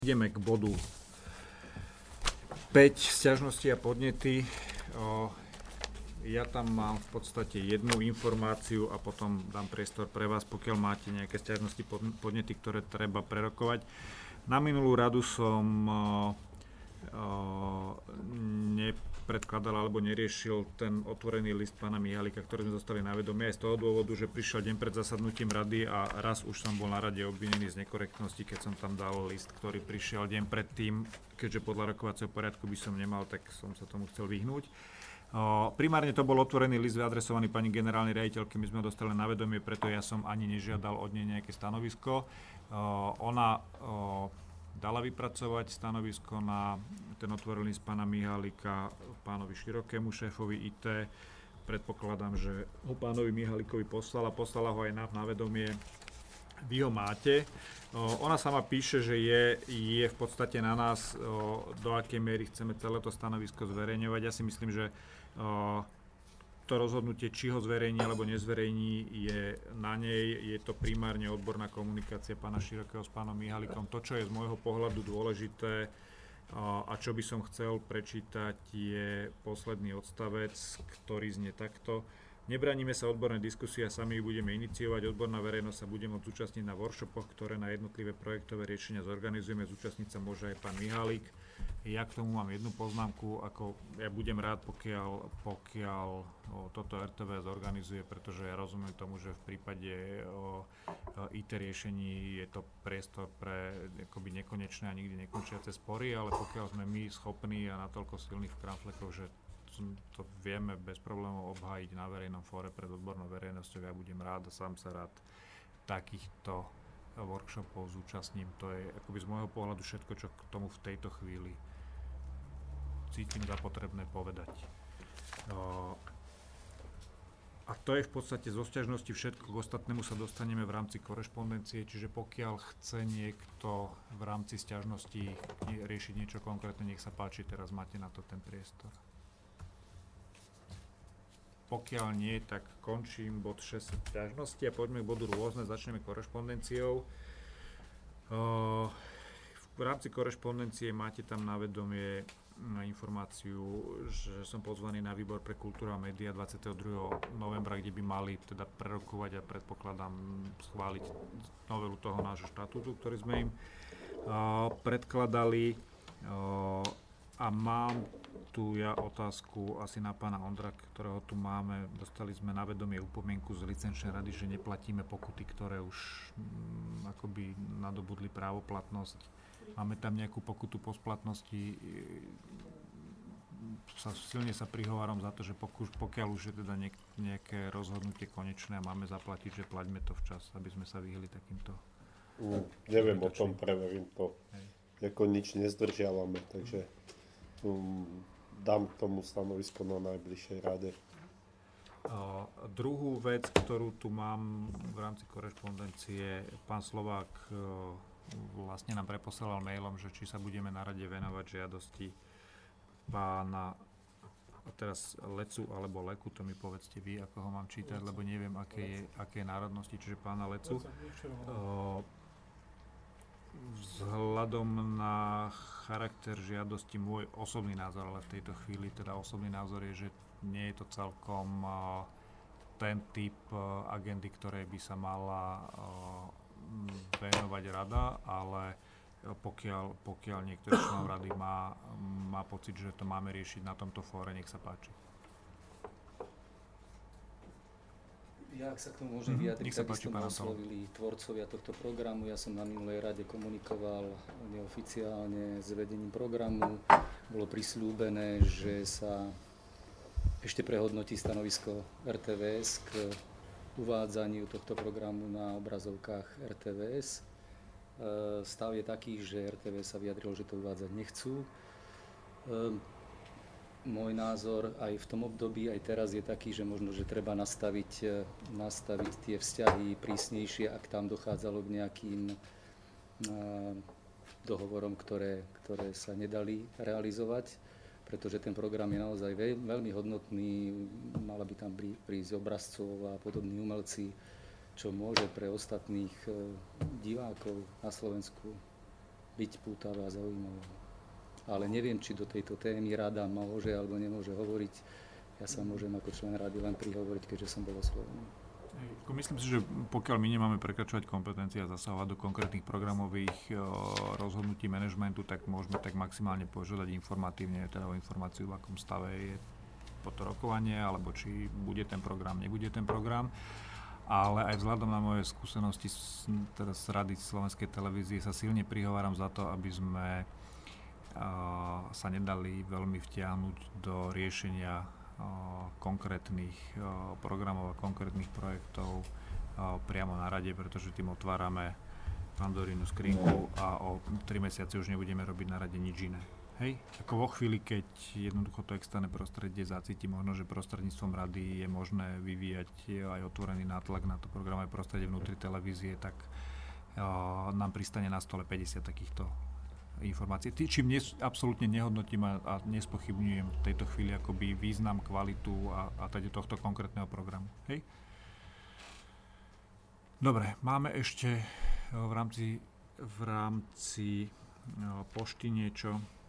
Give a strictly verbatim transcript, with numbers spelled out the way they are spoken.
Ideme k bodu päť, sťažnosti a podnety. Ja tam mám v podstate jednu informáciu a potom dám priestor pre vás, pokiaľ máte nejaké sťažnosti, podnety, ktoré treba prerokovať. Na minulú radu som nepredkladal alebo neriešil ten otvorený list pána Mihalika, ktorý sme dostali na vedomie aj z toho dôvodu, že prišiel deň pred zasadnutím rady a raz už som bol na rade obvinený z nekorektnosti, keď som tam dal list, ktorý prišiel deň predtým, keďže podľa rokovacieho poriadku by som nemal, tak som sa tomu chcel vyhnúť. Primárne to bol otvorený list adresovaný pani generálnej riaditeľke, my sme ho dostali na vedomie, preto ja som ani nežiadal od nej nejaké stanovisko. Ona dala vypracovať stanovisko na ten otvorený list pána Mihalika pánovi Širokému, šéfovi í té. Predpokladám, že ho pánovi Mihalikovi poslala, poslala ho aj na, na vedomie. Vy ho máte. Ona sama píše, že je, je v podstate na nás, do akej miery chceme celé to stanovisko zverejňovať. Ja si myslím, že to rozhodnutie, či ho zverejní alebo nezverejní, je na nej. Je to primárne odborná komunikácia pána Širokého s pánom Mihalikom. To, čo je z môjho pohľadu dôležité a čo by som chcel prečítať, je posledný odstavec, ktorý znie takto. Nebraníme sa odbornej diskusie a sami ju budeme iniciovať. Odborná verejnosť sa bude môcť zúčastniť na workshopoch, ktoré na jednotlivé projektové riešenia zorganizujeme. Zúčastniť sa môže aj pán Mihalik. Ja k tomu mám jednu poznámku, ako ja budem rád, pokiaľ, pokiaľ o, toto er té vé zorganizuje, pretože ja rozumiem tomu, že v prípade o, o í té riešení je to priestor pre akoby nekonečné a nikdy nekončiace spory, ale pokiaľ sme my schopní a natoľko silných v kramflekoch, že to vieme bez problémov obhájiť na verejnom fóre pred odbornou verejnosťou, ja budem rád a sám sa rád takýchto workshopov zúčastním. To je akoby z môjho pohľadu všetko, čo k tomu v tejto chvíli cítim za potrebné povedať. A to je v podstate zo sťažnosti všetko. K ostatnému sa dostaneme v rámci korešpondencie, čiže pokiaľ chce niekto v rámci sťažnosti riešiť niečo konkrétne, nech sa páči, teraz máte na to ten priestor. Pokiaľ nie, tak končím bod šesť sťažnosti a poďme k bodu rôzne, začneme korešpondenciou. V rámci korešpondencie máte tam na vedomie informáciu, že som pozvaný na výbor pre kultúru a médiá dvadsiateho druhého novembra, kde by mali teda prerokovať a predpokladám schváliť novelu toho nášho štatútu, ktorý sme im predkladali. A mám tu ja otázku asi na pána Ondra, ktorého tu máme. Dostali sme na vedomie upomienku z licenčnej rady, že neplatíme pokuty, ktoré už m, akoby nadobudli právoplatnosť. Máme tam nejakú pokutu po splatnosti. Sa, silne sa prihováram za to, že pokuž, pokiaľ už je teda niek, nejaké rozhodnutie konečné a máme zaplatiť, že plaťme to včas, aby sme sa vyhli takýmto... Mm, neviem o tom, preverím to. Hej. Ako nič nezdržiavame, takže... Um, dám k tomu stanovisko na najbližšej rade. Uh, druhú vec, ktorú tu mám v rámci korešpondencie, pán Slovák uh, vlastne nám preposlal mailom, že či sa budeme na rade venovať žiadosti pána, a teraz Lecu alebo Leku, to mi povedzte vy, ako ho mám čítať, lebo neviem, aké je, aké je národnosti, čiže pána Lecu. Uh, Vzhľadom na charakter žiadosti, môj osobný názor, ale v tejto chvíli teda osobný názor je, že nie je to celkom uh, ten typ uh, agendy, ktorej by sa mala uh, venovať rada, ale pokiaľ, pokiaľ niektorý člen rady má, má pocit, že to máme riešiť na tomto fóre, nech sa páči. Ja, ak sa k tomu môžem vyjadriť, takisto ma oslovili tvorcovia tohto programu. Ja som na minulej rade komunikoval neoficiálne s vedením programu. Bolo prisľúbené, že sa ešte prehodnotí stanovisko er té vé es k uvádzaniu tohto programu na obrazovkách er té vé es. Stav je taký, že er té vé es sa vyjadrilo, že to uvádzať nechcú. Môj názor aj v tom období, aj teraz je taký, že možno, že treba nastaviť, nastaviť tie vzťahy prísnejšie, ak tam dochádzalo k nejakým dohovorom, ktoré, ktoré sa nedali realizovať, pretože ten program je naozaj veľmi hodnotný, mala by tam prísť obrazcov a podobní umelci, čo môže pre ostatných divákov na Slovensku byť byť pútavé a zaujímavé. Ale neviem, či do tejto témy rada môže alebo nemôže hovoriť. Ja sa môžem ako člen rady len prihovoriť, keďže som bol oslovený. Myslím si, že pokiaľ my nemáme prekračovať kompetencie a zasahovať do konkrétnych programových rozhodnutí manažmentu, tak môžeme tak maximálne požiadať informatívne, teda o informáciu, v akom stave je toto rokovanie, alebo či bude ten program, nebude ten program. Ale aj vzhľadom na moje skúsenosti z, teda z Rady Slovenskej televízie sa silne prihováram za to, aby sme uh, sa nedali veľmi vtiahnuť do riešenia uh, konkrétnych uh, programov a konkrétnych projektov uh, priamo na rade, pretože tým otvárame Pandorínu skrinku a o tri mesiace už nebudeme robiť na rade nič iné. Hej, ako vo chvíli, keď jednoducho to externé prostredie zacíti, možno, že prostredníctvom rady je možné vyvíjať aj otvorený nátlak na to programové prostredie vnútri televízie, tak uh, nám pristane na stole päťdesiat takýchto informácií. Čím nes, absolútne nehodnotím a, a nespochybňujem v tejto chvíli akoby význam, kvalitu a, a teda tohto konkrétneho programu. Hej? Dobre, máme ešte v rámci, v rámci uh, pošty niečo.